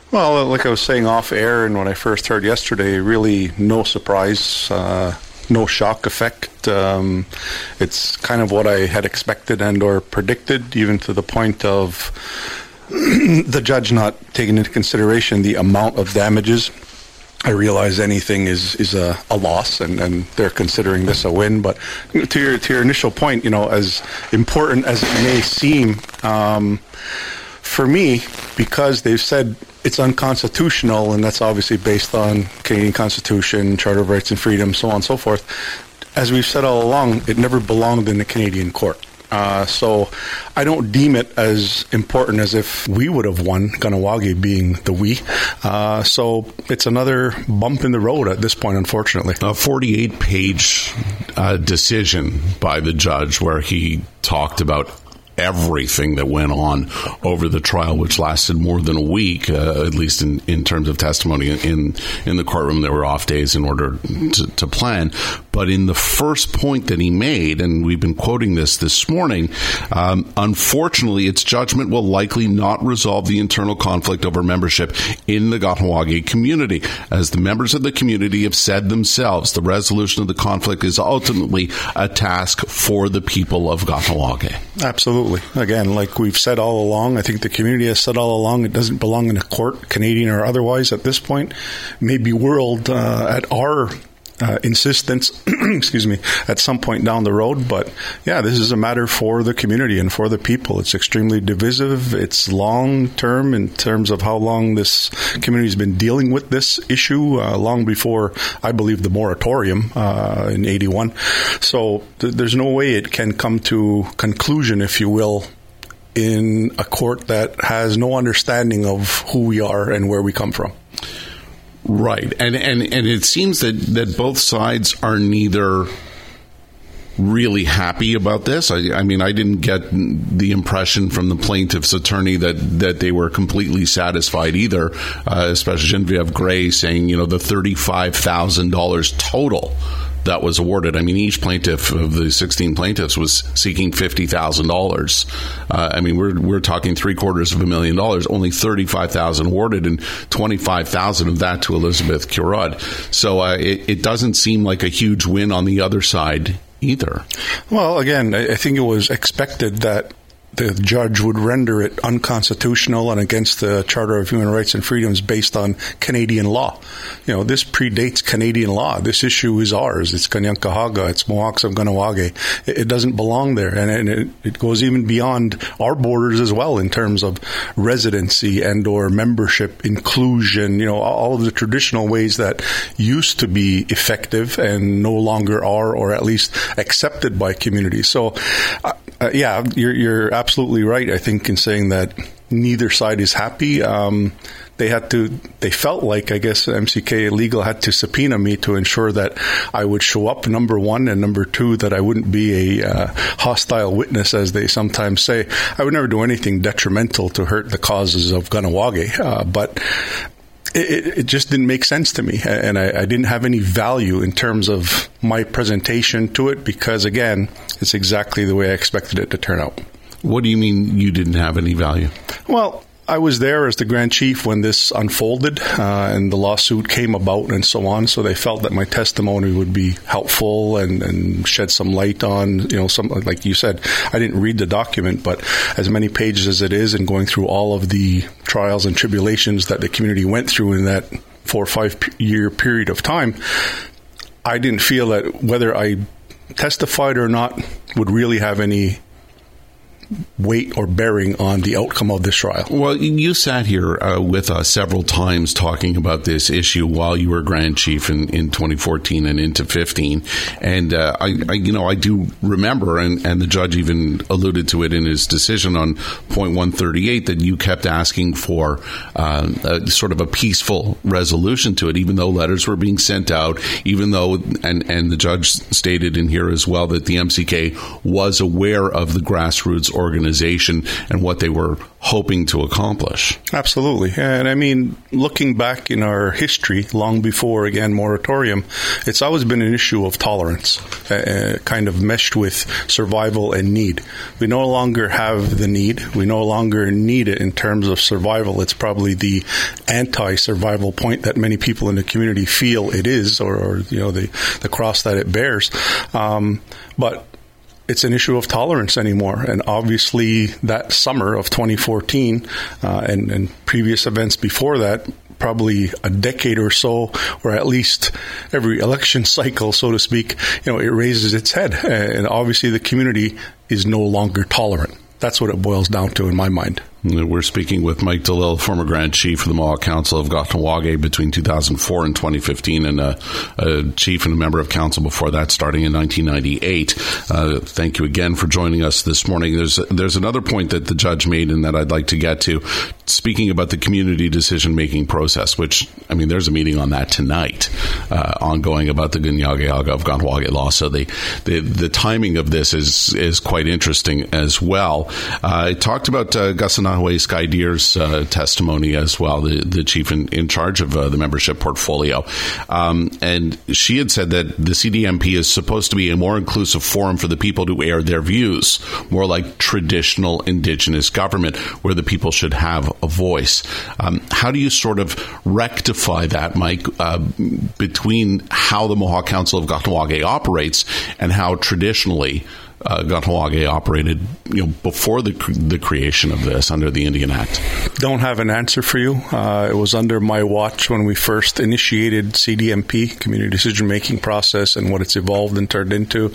Well, like I was saying off air and when I first heard yesterday, really no surprise, no shock effect. It's kind of what I had expected and or predicted, even to the point of the judge not taking into consideration the amount of damages. I realize anything is a loss, and they're considering this a win. But to your initial point, as important as it may seem, for me, because they've said it's unconstitutional, and that's obviously based on Canadian Constitution, Charter of Rights and Freedom, so on and so forth. As we've said all along, it never belonged in the Canadian court. So I don't deem it as important as if we would have won, Kahnawake being the we. So it's another bump in the road at this point, unfortunately. A 48-page decision by the judge where he talked about everything that went on over the trial, which lasted more than a week, at least in terms of testimony in the courtroom. There were off days in order to plan. But in the first point that he made, and we've been quoting this morning, unfortunately, its judgment will likely not resolve the internal conflict over membership in the Kahnawake community. As the members of the community have said themselves, the resolution of the conflict is ultimately a task for the people of Kahnawake. Absolutely. Again, like we've said all along, I think the community has said all along, it doesn't belong in a court, Canadian or otherwise at this point. Maybe world at our insistence, excuse me, at some point down the road. But yeah, this is a matter for the community and for the people. It's extremely divisive. It's long term in terms of how long this community has been dealing with this issue, long before, I believe, the moratorium in 81. So there's no way it can come to conclusion, if you will, in a court that has no understanding of who we are and where we come from. Right. And it seems that both sides are neither really happy about this. I mean, I didn't get the impression from the plaintiff's attorney that they were completely satisfied either, especially Genevieve Gray saying, the $35,000 total that was awarded. I mean, each plaintiff of the 16 plaintiffs was seeking $50,000. I mean, we're talking $750,000. Only $35,000 awarded, and $25,000 of that to Elizabeth Curod. So it doesn't seem like a huge win on the other side either. Well, again, I think it was expected that the judge would render it unconstitutional and against the Charter of Human Rights and Freedoms based on Canadian law. This predates Canadian law. This issue is ours. It's Kanien'kehá:ka. It's Mohawks of Kahnawake. It doesn't belong there. And it goes even beyond our borders as well in terms of residency and or membership, inclusion, all of the traditional ways that used to be effective and no longer are, or at least accepted by communities. So, yeah, you're absolutely right, I think, in saying that neither side is happy. They felt like, I guess, MCK Legal had to subpoena me to ensure that I would show up, number one, and number two, that I wouldn't be a hostile witness, as they sometimes say. I would never do anything detrimental to hurt the causes of Kahnawake, but it just didn't make sense to me, and I didn't have any value in terms of my presentation to it because, again, it's exactly the way I expected it to turn out. What do you mean you didn't have any value? Well, I was there as the Grand Chief when this unfolded and the lawsuit came about and so on, so they felt that my testimony would be helpful and shed some light on, some, like you said, I didn't read the document, but as many pages as it is and going through all of the trials and tribulations that the community went through in that 4 or 5 year period of time, I didn't feel that whether I testified or not would really have any weight or bearing on the outcome of this trial. Well, you sat here with us several times talking about this issue while you were Grand Chief in 2014 and into 15, and I do remember, and the judge even alluded to it in his decision on point 138, that you kept asking for sort of a peaceful resolution to it, even though letters were being sent out, even though, and the judge stated in here as well that the MCK was aware of the grassroots organization and what they were hoping to accomplish. Absolutely. And I mean, looking back in our history, long before, again, moratorium, it's always been an issue of tolerance, kind of meshed with survival and need. We no longer have the need. We no longer need it in terms of survival. It's probably the anti-survival point that many people in the community feel it is, or the cross that it bears. But it's an issue of tolerance anymore. And obviously that summer of 2014 and previous events before that, probably a decade or so, or at least every election cycle, so to speak, it raises its head. And obviously the community is no longer tolerant. That's what it boils down to in my mind. We're speaking with Mike Delisle, former Grand Chief of the Mohawk Council of Kahnawake between 2004 and 2015, and a chief and a member of council before that, starting in 1998. Thank you again for joining us this morning. There's another point that the judge made and that I'd like to get to, speaking about the community decision-making process, which, I mean, there's a meeting on that tonight, ongoing about the Kanien'kehá:ka of Kahnawake law. So the timing of this is quite interesting as well. I talked about Gasanawe Skydeer's testimony as well, the chief in charge of the membership portfolio. And she had said that the CDMP is supposed to be a more inclusive forum for the people to air their views, more like traditional Indigenous government, where the people should have a voice. How do you sort of rectify that, Mike, between how the Mohawk Council of Kahnawake operates and how traditionally Kahnawake operated, before the creation of this under the Indian Act? Don't have an answer for you. It was under my watch when we first initiated CDMP, community decision-making process, and what it's evolved and turned into.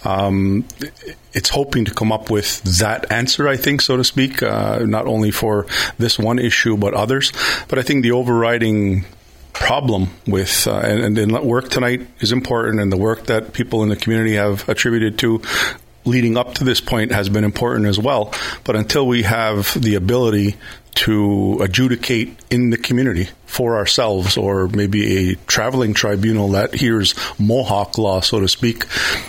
It's hoping to come up with that answer, I think, so to speak, not only for this one issue, but others. But I think the overriding problem with, and the work tonight is important, and the work that people in the community have attributed to leading up to this point has been important as well. But until we have the ability to adjudicate in the community for ourselves, or maybe a traveling tribunal that hears Mohawk law, so to speak,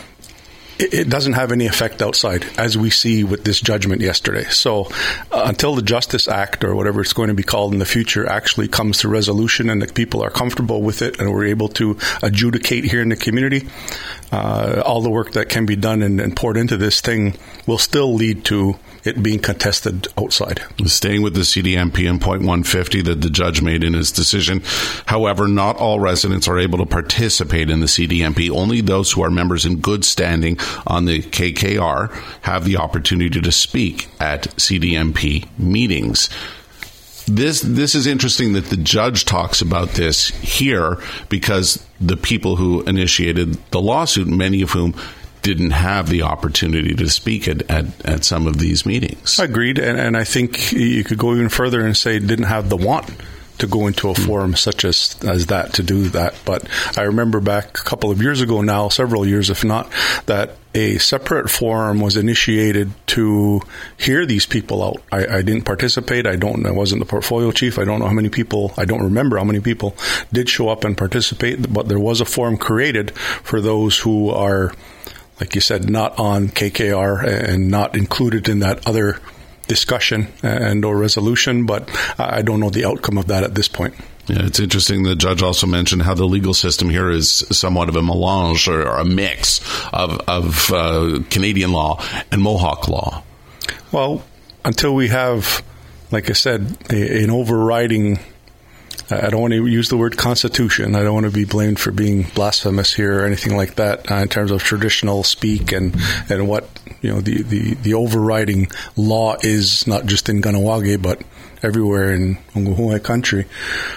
it doesn't have any effect outside, as we see with this judgment yesterday. So until the Justice Act, or whatever it's going to be called in the future, actually comes to resolution and the people are comfortable with it and we're able to adjudicate here in the community, all the work that can be done and poured into this thing will still lead to it being contested outside. Staying with the CDMP in point 150 that the judge made in his decision, however, not all residents are able to participate in the CDMP. Only those who are members in good standing on the KKR have the opportunity to speak at CDMP meetings. This is interesting that the judge talks about this here, because the people who initiated the lawsuit, many of whom didn't have the opportunity to speak at some of these meetings. Agreed. And I think you could go even further and say didn't have the want to go into a forum such as that, to do that. But I remember back a couple of years ago now, several years if not, that a separate forum was initiated to hear these people out. I didn't participate. I wasn't the portfolio chief. I don't know how many people, I don't remember how many people did show up and participate, but there was a forum created for those who are, like you said, not on KKR and not included in that other discussion and or resolution, but I don't know the outcome of that at this point. Yeah, it's interesting. The judge also mentioned how the legal system here is somewhat of a melange or a mix of Canadian law and Mohawk law. Well, until we have, like I said, an overriding, I don't want to use the word constitution. I don't want to be blamed for being blasphemous here or anything like that in terms of traditional speak and what, the overriding law is, not just in Kahnawake, but everywhere in Unguhua country.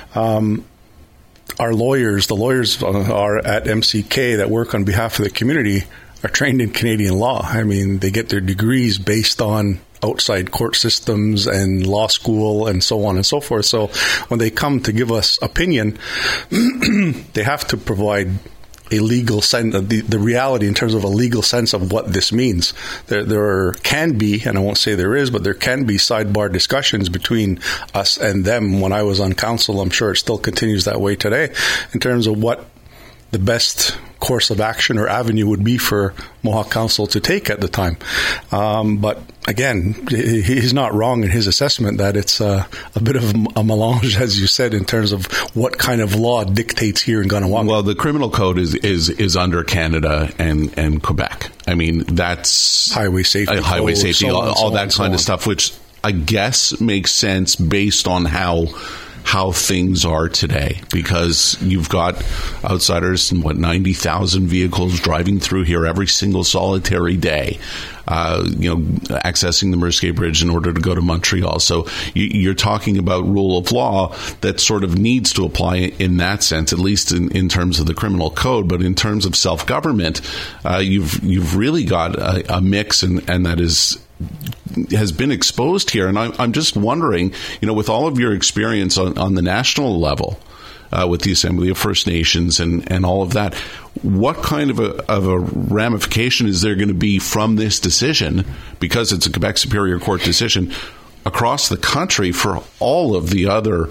Our lawyers, the lawyers are at MCK that work on behalf of the community, are trained in Canadian law. I mean, they get their degrees based on outside court systems and law school and so on and so forth. So when they come to give us opinion, they have to provide a legal sense of the reality in terms of a legal sense of what this means. There can be, and I won't say there is, but there can be sidebar discussions between us and them. When I was on council, I'm sure it still continues that way today, in terms of what the best course of action or avenue would be for Mohawk Council to take at the time. But again, he's not wrong in his assessment that it's a bit of a melange, as you said, in terms of what kind of law dictates here in Kahnawake. Well, the criminal code is under Canada and Quebec. I mean, that's highway safety, all that kind of stuff, which I guess makes sense based on how things are today, because you've got outsiders and 90,000 vehicles driving through here every single solitary day, accessing the Mercier Bridge in order to go to Montreal. So you're talking about rule of law that sort of needs to apply in that sense, at least in terms of the criminal code. But in terms of self-government, you've really got a mix, and that has been exposed here. And I'm just wondering, with all of your experience on the national level, with the Assembly of First Nations and all of that, what kind of a ramification is there going to be from this decision, because it's a Quebec Superior Court decision, across the country for all of the other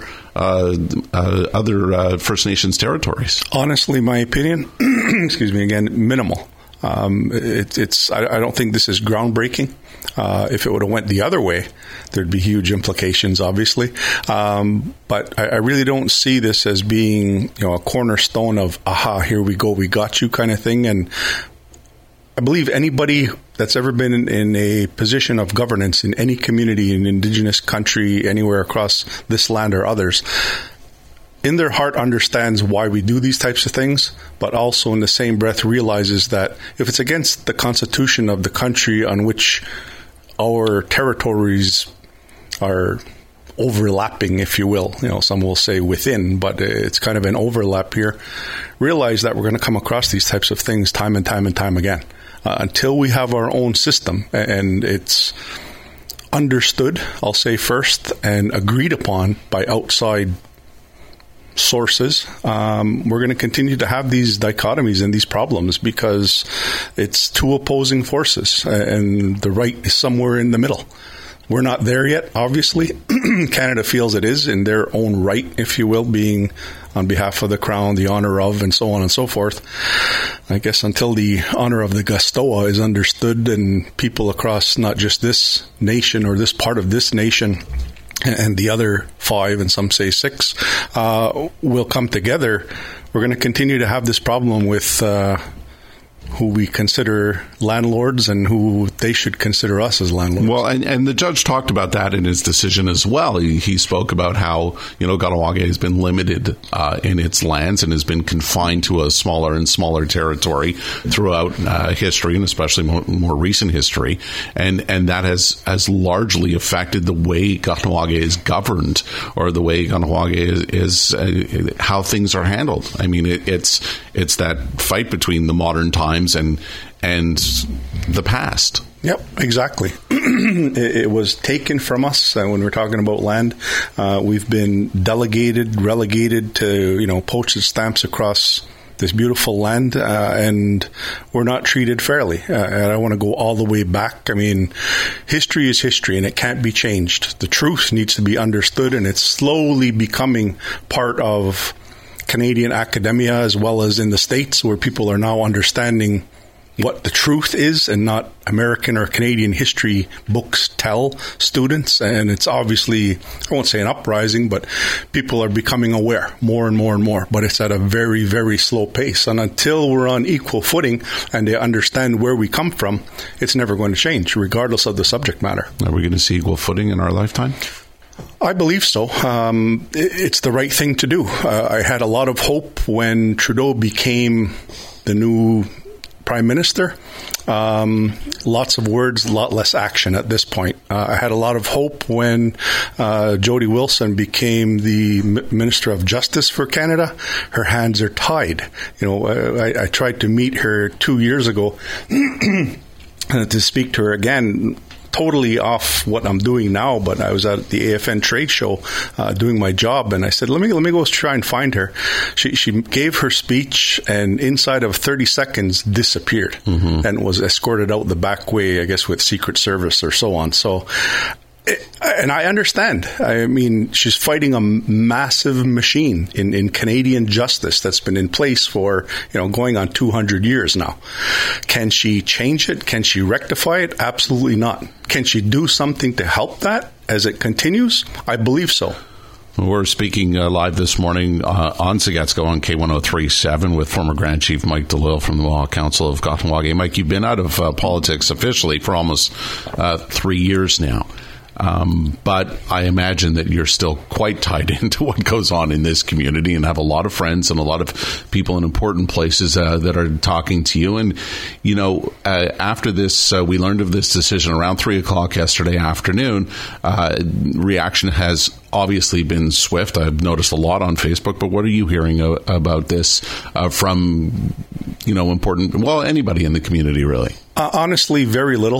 First Nations territories? Honestly, my opinion, excuse me again, minimal. I don't think this is groundbreaking. If it would have went the other way, there'd be huge implications, obviously. But I really don't see this as being, a cornerstone of, aha, here we go, we got you kind of thing. And I believe anybody that's ever been in a position of governance in any community, in Indigenous country, anywhere across this land or others, in their heart understands why we do these types of things, but also in the same breath realizes that if it's against the constitution of the country on which our territories are overlapping, if you will, some will say within, but it's kind of an overlap here, realize that we're going to come across these types of things time and time and time again. Until we have our own system and it's understood, I'll say first, and agreed upon by outside sources, we're going to continue to have these dichotomies and these problems because it's two opposing forces and the right is somewhere in the middle. We're not there yet, obviously. Canada feels it is in their own right, if you will, being on behalf of the Crown, the honor of, and so on and so forth. I guess until the honor of the Gastoa is understood and people across not just this nation or this part of this nation and the other 5, and some say 6, will come together, we're going to continue to have this problem with who we consider landlords and who they should consider us as landlords. Well, and the judge talked about that in his decision as well. He spoke about how, Kahnawake has been limited in its lands and has been confined to a smaller and smaller territory throughout history, and especially more recent history. And that has largely affected the way Kahnawake is governed, or the way Kahnawake is how things are handled. I mean, it's that fight between the modern times and the past. Yep, exactly. It was taken from us when we're talking about land. We've been relegated to, postage stamps across this beautiful land, and we're not treated fairly. And I want to go all the way back. I mean, history is history, and it can't be changed. The truth needs to be understood, and it's slowly becoming part of Canadian academia as well as in the States, where people are now understanding what the truth is and not American or Canadian history books tell students. And it's obviously, I won't say an uprising, but people are becoming aware more and more and more. But it's at a very, very slow pace. And until we're on equal footing and they understand where we come from, it's never going to change, regardless of the subject matter. Are we going to see equal footing in our lifetime? I believe so. It's the right thing to do. I had a lot of hope when Trudeau became the new Prime Minister. Lots of words, a lot less action at this point. I had a lot of hope when Jody Wilson became the Minister of Justice for Canada. Her hands are tied. I tried to meet her 2 years ago to speak to her again. Totally off what I'm doing now, but I was at the AFN trade show doing my job, and I said, let me go try and find her. She gave her speech, and inside of 30 seconds disappeared and was escorted out the back way, I guess, with Secret Service or so on. So And I understand. I mean, she's fighting a massive machine in Canadian justice that's been in place for, going on 200 years now. Can she change it? Can she rectify it? Absolutely not. Can she do something to help that as it continues? I believe so. We're speaking live this morning on Sagetsko on K1037 with former Grand Chief Mike Delisle from the Mohawk Council of Kahnawake. Mike, you've been out of politics officially for almost 3 years now. But I imagine that you're still quite tied into what goes on in this community and have a lot of friends and a lot of people in important places that are talking to you. And, after this, we learned of this decision around 3 o'clock yesterday afternoon. Reaction has obviously been swift. I've noticed a lot on Facebook, but what are you hearing about this from, anybody in the community, really? Honestly, very little.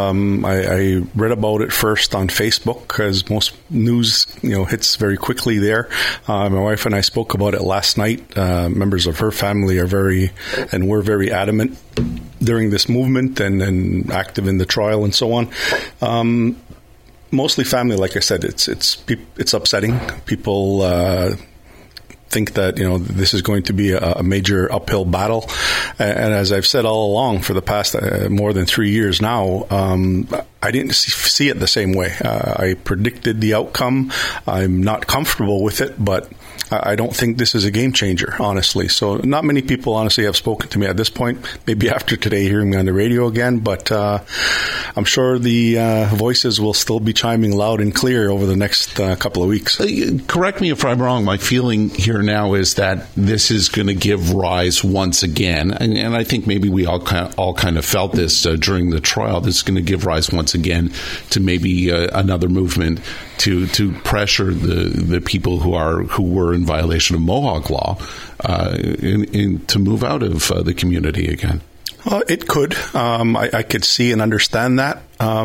I read about it first on Facebook because most news, hits very quickly there. My wife and I spoke about it last night. Members of her family we're very adamant during this movement and active in the trial and so on. Mostly family, like I said, it's upsetting. People think that this is going to be a major uphill battle, and as I've said all along for the past more than 3 years now, I didn't see it the same way. I predicted the outcome. I'm not comfortable with it, but I don't think this is a game changer, honestly. So not many people, honestly, have spoken to me at this point. Maybe after today, hearing me on the radio again, but I'm sure the voices will still be chiming loud and clear over the next couple of weeks. Correct me if I'm wrong. My feeling here now is that this is going to give rise once again, and I think maybe we all kind of felt this during the trial. This is going to give rise once again to maybe another movement to pressure the people who were in violation of Mohawk law to move out of the community again. It could. I could see and understand that.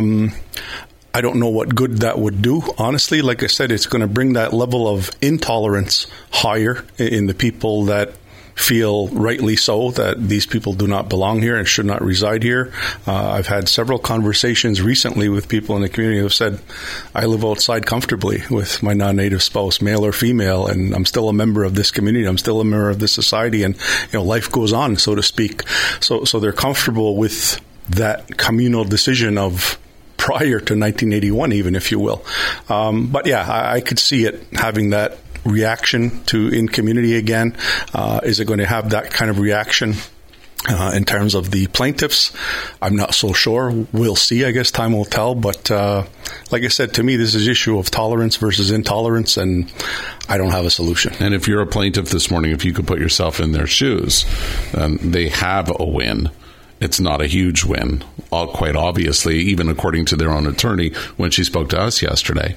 I don't know what good that would do. Honestly, like I said, it's going to bring that level of intolerance higher in the people that feel rightly so that these people do not belong here and should not reside here. I've had several conversations recently with people in the community who have said, I live outside comfortably with my non-native spouse, male or female, and I'm still a member of this community. I'm still a member of this society, and life goes on, so to speak. So they're comfortable with that communal decision of prior to 1981, even, if you will. But yeah, I could see it having that reaction in community again. Is it going to have that kind of reaction in terms of the plaintiffs? I'm not so sure. We'll see. I guess time will tell. But like I said, to me, this is an issue of tolerance versus intolerance, and I don't have a solution. And if you're a plaintiff this morning, if you could put yourself in their shoes, they have a win. It's not a huge win, quite obviously, even according to their own attorney when she spoke to us yesterday.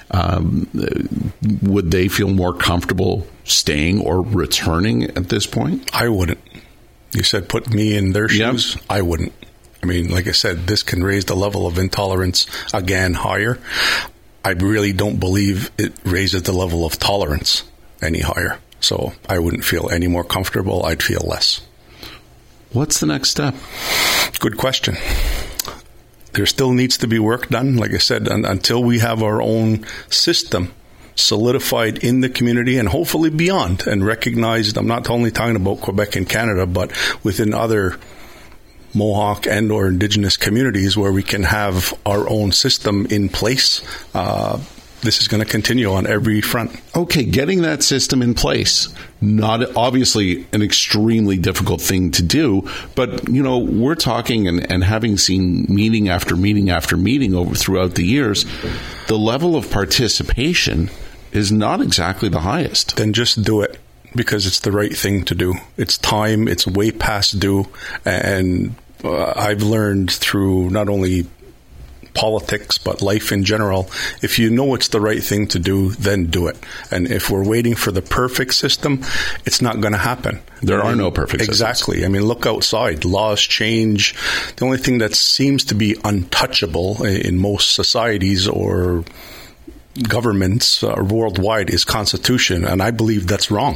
Would they feel more comfortable staying or returning at this point? I wouldn't. You said put me in their shoes. Yep. I wouldn't. I mean, like I said, this can raise the level of intolerance again higher. I really don't believe it raises the level of tolerance any higher. So I wouldn't feel any more comfortable. I'd feel less. What's the next step? Good question. There still needs to be work done. Like I said, until we have our own system solidified in the community and hopefully beyond and recognized. I'm not only talking about Quebec and Canada, but within other Mohawk and or Indigenous communities where we can have our own system in place. This is going to continue on every front. Okay, getting that system in place, not obviously an extremely difficult thing to do, but, we're talking and having seen meeting after meeting after meeting over throughout the years, the level of participation is not exactly the highest. Then just do it because it's the right thing to do. It's time, it's way past due, and I've learned through not only politics, but life in general, if you know it's the right thing to do, then do it. And if we're waiting for the perfect system, it's not going to happen. There are no perfect systems. Exactly. I mean, look outside. Laws change. The only thing that seems to be untouchable in most societies or governments worldwide is Constitution, and I believe that's wrong.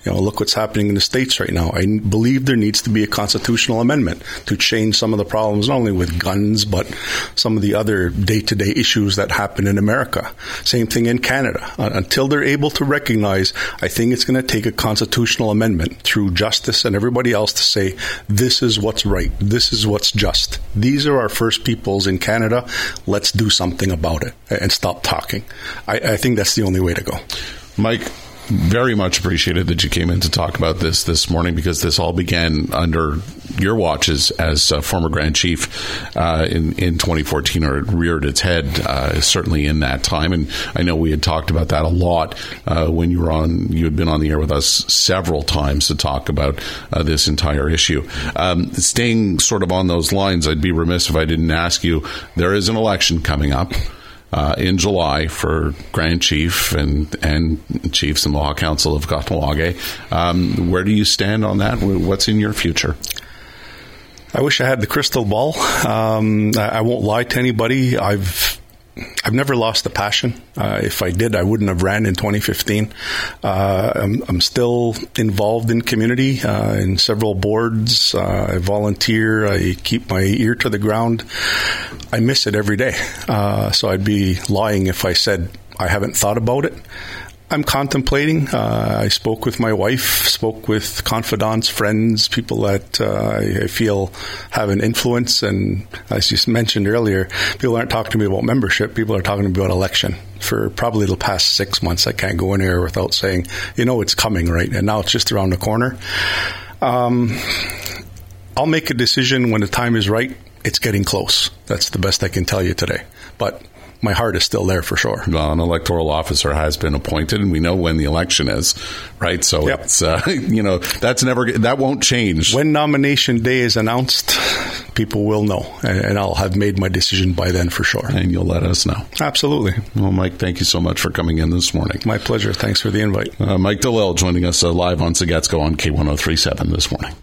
Look what's happening in the States right now. I believe there needs to be a constitutional amendment to change some of the problems, not only with guns, but some of the other day-to-day issues that happen in America. Same thing in Canada. Until they're able to recognize, I think it's going to take a constitutional amendment through justice and everybody else to say, this is what's right. This is what's just. These are our First Peoples in Canada. Let's do something about it and stop talking. I think that's the only way to go. Mike, very much appreciated that you came in to talk about this morning, because this all began under your watches as former Grand Chief in 2014, or it reared its head certainly in that time. And I know we had talked about that a lot when you had been on the air with us several times to talk about this entire issue. Staying sort of on those lines, I'd be remiss if I didn't ask you, there is an election coming up in July for Grand Chief and Chiefs and Mohawk Council of Kahnawake. Where do you stand on that? What's in your future? I wish I had the crystal ball. I won't lie to anybody. I've never lost the passion. If I did, I wouldn't have ran in 2015. I'm still involved in community, in several boards. I volunteer. I keep my ear to the ground. I miss it every day. So I'd be lying if I said I haven't thought about it. I'm contemplating. I spoke with my wife, spoke with confidants, friends, people that I feel have an influence. And as you mentioned earlier, people aren't talking to me about membership. People are talking to me about election. For probably the past 6 months, I can't go in here without saying, it's coming, right? And now it's just around the corner. I'll make a decision when the time is right. It's getting close. That's the best I can tell you today. But my heart is still there for sure. Well, an electoral officer has been appointed, and we know when the election is, right? So yep. It's that won't change. When nomination day is announced, people will know, and I'll have made my decision by then for sure. And you'll let us know. Absolutely. Well, Mike, thank you so much for coming in this morning. My pleasure. Thanks for the invite. Mike DeLille joining us live on Zagetsko on K1037 this morning.